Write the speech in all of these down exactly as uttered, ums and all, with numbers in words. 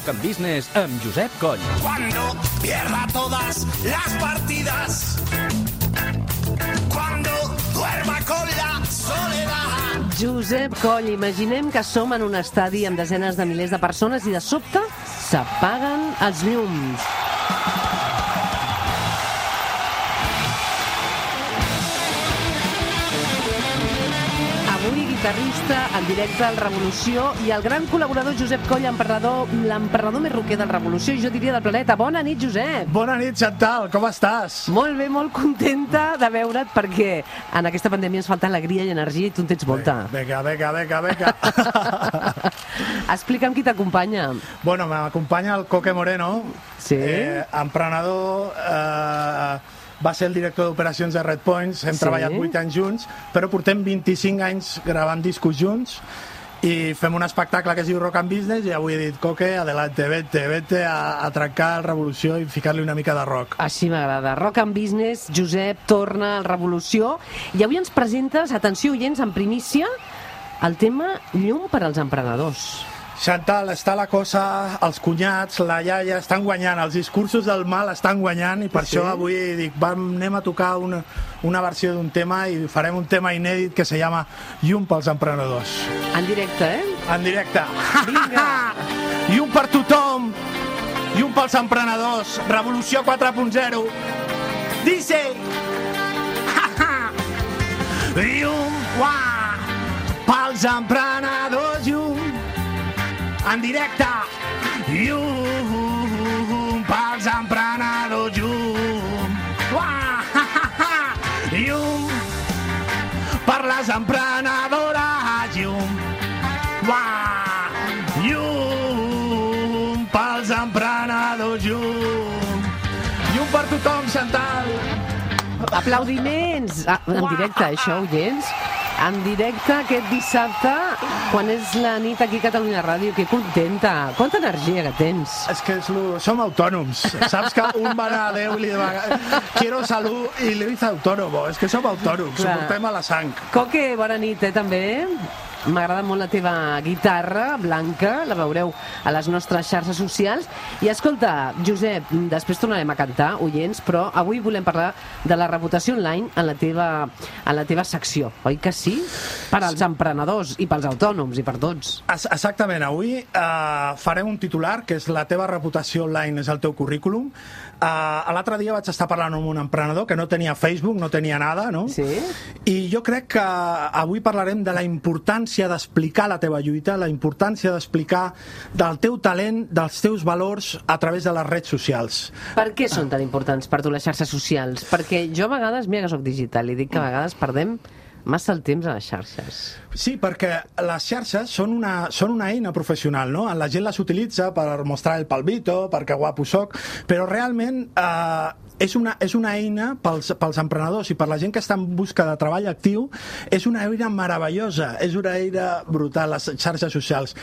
Rock and Business amb Josep Coll. Cuando pierda todas las partidas, cuando duerma con la soledad. Josep Coll, imaginem que som en un estadi amb desenes de milers de persones i de sobte s'apaguen els llums. Avui guitarrista en directe al Revolució i el gran col·laborador Josep Coll, emperador, l'emperador més roquer del Revolució i jo diria del planeta. Bona nit, Josep. Bona nit, Chantal, com estàs? Molt bé, molt contenta de veure't perquè en aquesta pandèmia ens falta alegria i energia i tu en tens molta. Vinga, vinga, vinga, vinga. Explica'm qui t'acompanya. Bueno, m'acompanya el Coque Moreno, sí. eh, emprenedor, eh, va ser el director d'operacions de Red Points, hem sí. treballat vuit anys junts, però portem vint-i-cinc anys gravant discos junts i fem un espectacle que es diu Rock and Business i avui he dit, Coque, adelante, vete, vete a, a trencar el Revolució i ficar-li una mica de rock. Així m'agrada. Rock and Business, Josep torna al Revolució i avui ens presentes, atenció oients, en primícia, el tema llum per als emprenedors. Chantal, està la cosa, els cunyats, la iaia estan guanyant, els discursos del mal estan guanyant i per sí. això avui dic, vam, anem a tocar una, una versió d'un tema i farem un tema inèdit que se llama Llum pels emprenedors. En directe, eh? En directe. Vinga! Llum per tothom, llum pels emprenedors, Revolució quatre punt zero. Dice! Llum, uah, pels emprenedors, llum. En directe, llum pels emprenedors, llum. Uah, llum per les emprenedores, llum. Uah, llum pels emprenedors, llum. Llum per tothom, Chantal. Aplaudiments! Ah, en directe, això, oients? En directe aquest dissabte, quan és la nit aquí a Catalunya Ràdio, que contenta. Quanta energia que tens. És que és lo... som autònoms. Saps que un va anar a Déu i li va... Quiero salut i li dice autònomo. És que som autònoms, ho portem a la sang. Coque, bona nit, eh, també. M'agrada molt la teva guitarra blanca, la veureu a les nostres xarxes socials. I escolta, Josep, després tornarem a cantar, oients, però avui volem parlar de la reputació online en la teva, en la teva secció, oi que sí? Per als emprenedors i pels autònoms i per tots. Exactament, avui uh, farem un titular que és la teva reputació online és el teu currículum. Uh, L'altre dia vaig estar parlant amb un emprenedor que no tenia Facebook, no tenia nada, no? Sí. I jo crec que avui parlarem de la importància d'explicar la teva lluita, la importància d'explicar del teu talent, dels teus valors a través de les redes socials. Per què són tan importants per tu les xarxes socials? Perquè jo a vegades, mira que soc digital, i dic que a vegades perdem massa el temps a les xarxes. Sí, perquè les xarxes són una, són una eina professional, no? La gent les utilitza per mostrar el palmito, perquè guapo soc, però realment eh, és, una, és una eina pels, pels emprenedors i per la gent que està en busca de treball actiu, és una eina meravellosa, és una eina brutal, les xarxes socials.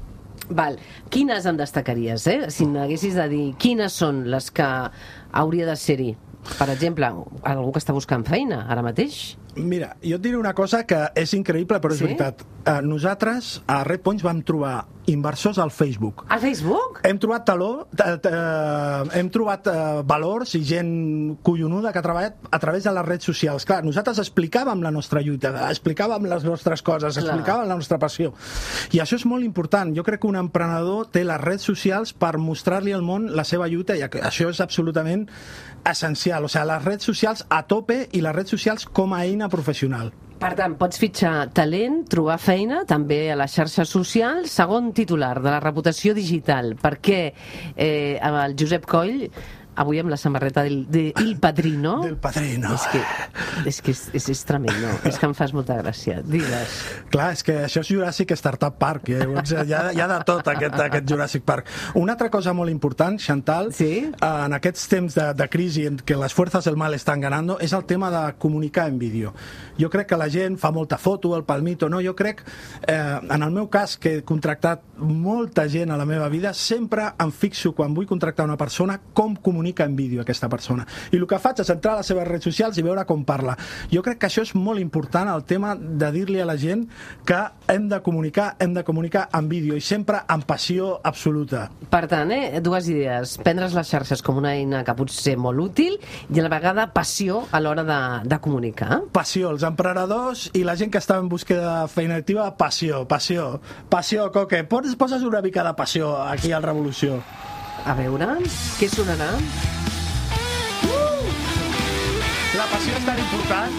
Val. Quines en destacaries, eh? Si n'haguessis de dir, quines són les que hauria de ser-hi? Per exemple, algú que està buscant feina ara mateix? Mira, jo et diré una cosa que és increïble, però és sí? veritat. Uh, nosaltres a Red Points vam trobar inversors al Facebook. Al Facebook? Hem trobat taló, uh, uh, hem trobat uh, valors i gent collonuda que ha treballat a través de les redes socials. Clar, nosaltres explicàvem la nostra lluita, explicàvem les nostres coses, Clar. explicàvem la nostra passió. I això és molt important. Jo crec que un emprenedor té les redes socials per mostrar-li al món la seva lluita i això és absolutament essencial. O sigui, les redes socials a tope i les redes socials com a eina professional. Per tant, pots fitxar talent, trobar feina, també a les xarxes socials. Segon titular de la reputació digital. Per què eh, el Josep Coll avui amb la samarreta del, de Il Padrino. Del Padrino. És que és, que és, és, és tremendo. És que em fas molta gràcia. Digues. Clar, és que això és Jurassic Startup Park. Eh? Hi, ha, hi ha de tot, aquest, aquest Jurassic Park. Una altra cosa molt important, Chantal, sí? en aquests temps de, de crisi en què les fuerzas del mal estan ganando, és el tema de comunicar en vídeo. Jo crec que la gent fa molta foto, el palmito, no? Jo crec, eh, en el meu cas, que he contractat molta gent a la meva vida, sempre em fixo, quan vull contractar una persona, com comunicar comunica en vídeo aquesta persona. I el que faig és entrar a les seves redes socials i veure com parla. Jo crec que això és molt important, el tema de dir-li a la gent que hem de comunicar, hem de comunicar en vídeo i sempre amb passió absoluta. Per tant, eh, dues idees. Prendre's les xarxes com una eina que pot ser molt útil i a la vegada passió a l'hora de, de comunicar. Passió, els emprenedors i la gent que està en busca de feina activa, passió, passió. Passió, Coque. Poses, poses una mica de passió aquí al Revolució. A veure, què sonarà? Uh! La passió és tan important.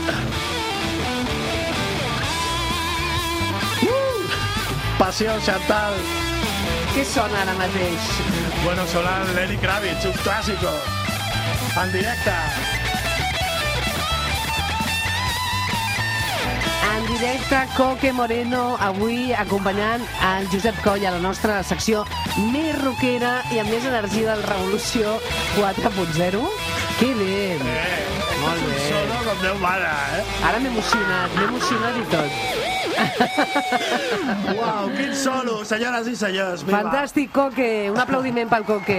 Uh! Passió, Chantal. Què sona ara mateix? Bueno, sona Lenny Kravitz, un clàssico. En directe. En directe, Coque Moreno, avui acompanyant el Josep Coll a la nostra secció més rockera i amb més energia del Revolució quatre punt zero. Que bé! Eh, Molt és un bé. solo com Déu mana, eh? Ara m'he emocionat, m'he emocionat i tot. Uau, quin solo, senyores i senyors. Viva. Fantàstic, Coque. Un aplaudiment pel Coque.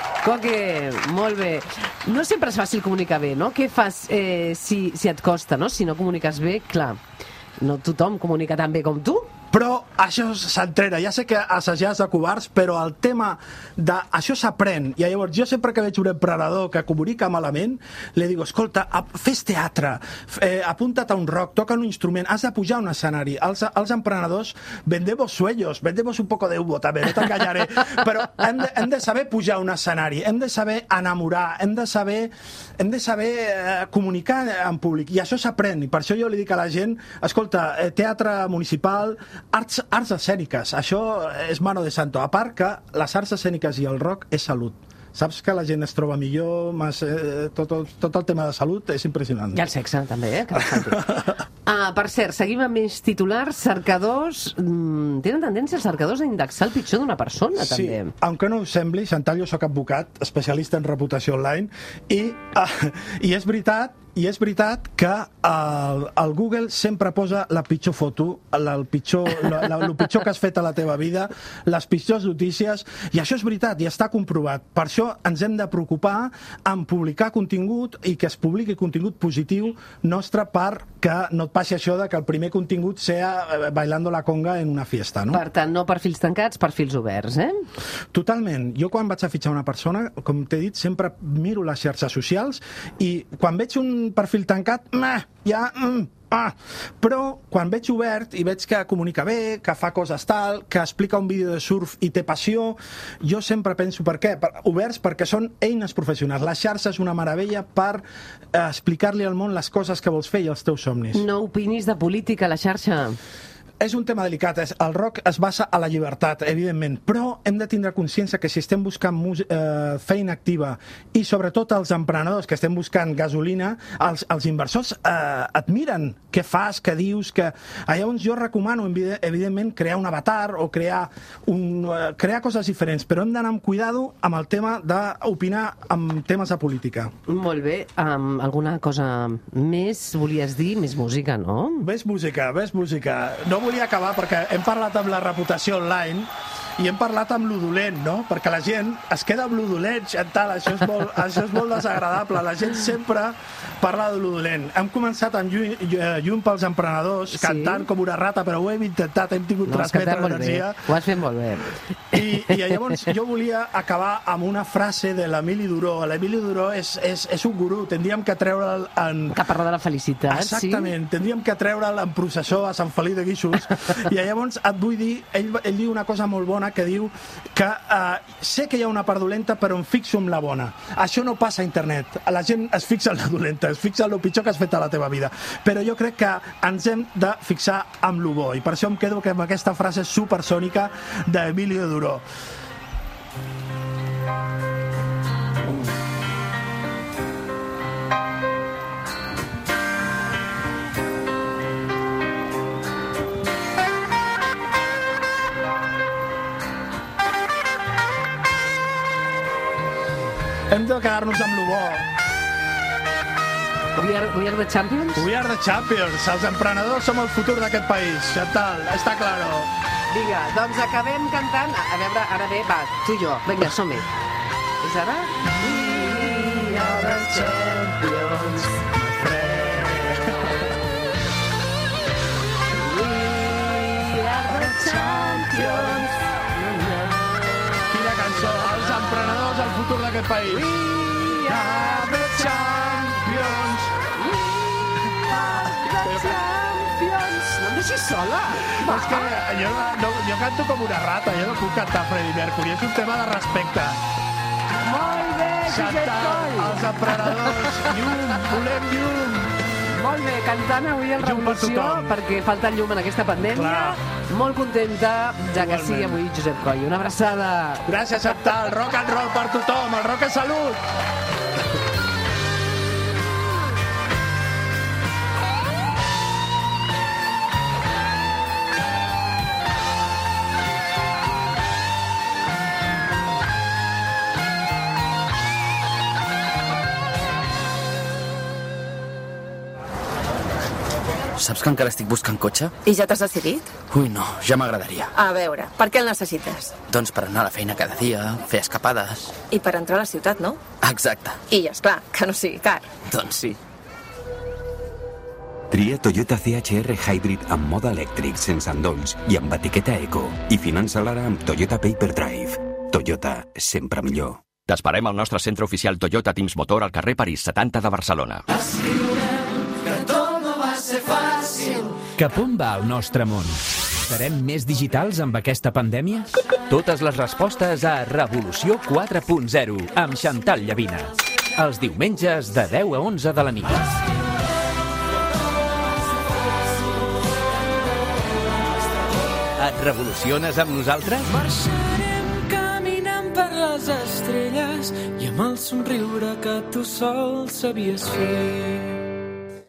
Coque, molt bé. No sempre és fàcil comunicar bé, no? Què fas eh, si, si et costa, no? Si no comuniques bé, clar, no tothom comunica tan bé com tu. Però això s'entrena. Ja sé que assajars de covards, però el tema de... Això s'aprèn. I llavors jo sempre que veig un emprenedor que comunica malament, li dic, escolta, fes teatre, eh, apunta't a un rock, toca un instrument, has de pujar a un escenari. Els, els emprenedors vendemos sueños, vendemos un poco de humo també, no t'enganyaré, però hem de, hem de saber pujar a un escenari, hem de saber enamorar, hem de saber, hem de saber eh, comunicar en públic. I això s'aprèn. I per això jo li dic a la gent, escolta, eh, teatre municipal, Arts, arts escèniques, això és mano de santo. A part que les arts escèniques i el rock és salut. Saps que la gent es troba millor, mas, eh, tot, tot el tema de salut és impressionant. I el sexe, també, eh? Que ah, per cert, seguim amb més titulars. Cercadors... Mm, tenen tendència els cercadors a indexar el pitjor d'una persona, sí, també. aunque no us sembli, Chantal, jo soc advocat, especialista en reputació online, i, uh, i és veritat I és veritat que el, el Google sempre posa la pitjor foto, el, el, pitjor, la, la, el pitjor que has fet a la teva vida, les pitjors notícies, i això és veritat, i està comprovat. Per això ens hem de preocupar en publicar contingut i que es publiqui contingut positiu nostre perquè no et passi això de que el primer contingut sea bailando la conga en una fiesta, no? Per tant, no perfils tancats, perfils oberts, eh? Totalment. Jo quan vaig a fitxar una persona, com t'he dit, sempre miro les xarxes socials i quan veig un perfil tancat, meh, ja... Mm, ah. Però quan veig obert i veig que comunica bé, que fa coses tal, que explica un vídeo de surf i té passió, jo sempre penso per què? Per, oberts perquè són eines professionals. La xarxa és una meravella per eh, explicar-li al món les coses que vols fer i els teus somnis. No opinis de política a la xarxa. És un tema delicat. El rock es basa a la llibertat, evidentment, però hem de tindre consciència que si estem buscant eh, feina activa i sobretot els emprenedors que estem buscant gasolina, els, els inversors eh, et miren què fas, què dius, que... Llavors jo recomano, evidentment, crear un avatar o crear, un, eh, crear coses diferents, però hem d'anar amb cuidado amb el tema d'opinar amb temes de política. Molt bé. Um, alguna cosa més volies dir? Més música, no? Ves música, ves música. No volia acabar perquè hem parlat amb la reputació online i hem parlat amb lo dolent, no? Perquè la gent es queda amb lo dolent, Chantal, això és molt, això és molt desagradable. La gent sempre parla de lo dolent. Hem començat amb Llum, llum pels emprenedors, sí, cantant com una rata, però ho hem intentat, hem tingut no, transmetre l'energia. Ho has fet molt bé. I, I llavors jo volia acabar amb una frase de l'Emili Duró. L'Emili Duró és, és, és un gurú, tindríem que treure'l en... Que parla de la felicitat, Exactament, sí? tindríem que treure'l en processó a Sant Feliu de Guíxols. I llavors et vull dir, ell, ell diu una cosa molt bona que diu que eh, sé que hi ha una part dolenta però em fixo en la bona. Això no passa a internet. La gent es fixa en la dolenta, es fixa en el pitjor que has fet a la teva vida. Però jo crec que ens hem de fixar amb lo bo i per això em quedo amb aquesta frase supersònica d'Emilio Duró. Hem de quedar-nos amb lo bo. We are, we are the champions? We are the champions. Els emprenedors som el futur d'aquest país. Chantal, està claro. Vinga, doncs acabem cantant. A veure, ara bé, va, tu i jo. Vinga, som-hi. És ara? champions, my friend. We are the champions. Quina cançó, els emprenedors, el futur d'aquest país. We are the champions. We are the champions. No em deixis sola. No, és que jo, no, jo canto com una rata, jo no puc cantar Freddie Mercury, és un tema de respecte. Molt bé, Josep Cantar Coll. els emprenedors, llum, volem llum. Molt bé, cantant avui el Llum per Revolució, tothom. perquè falta llum en aquesta pandèmia. Clar. Molt contenta ja que Igualment. sigui avui Josep Coll. Una abraçada. Gràcies, Chantal. Rock and roll per tothom. El rock és salut. Saps que encara estic buscant cotxe? I ja t'has decidit? Ui, no, ja m'agradaria. A veure, per què el necessites? Doncs per anar a la feina cada dia, fer escapades... I per entrar a la ciutat, no? Exacte. I, esclar, que no sigui car. Doncs sí. Tria Toyota C H R Hybrid amb mode elèctric sense endolls i amb etiqueta Eco i finança l'ara amb Toyota Paper Drive. Toyota, sempre millor. T'esperem al nostre centre oficial Toyota Teams Motor al carrer París setanta de Barcelona. Cap on va el nostre món? Serem més digitals amb aquesta pandèmia? Totes les respostes a Revolució quatre punt zero amb Chantal Llavina. Els diumenges de deu a onze de la nit. Et revoluciones amb nosaltres? Marxarem caminant per les estrelles i amb el somriure que tu sol sabies fer.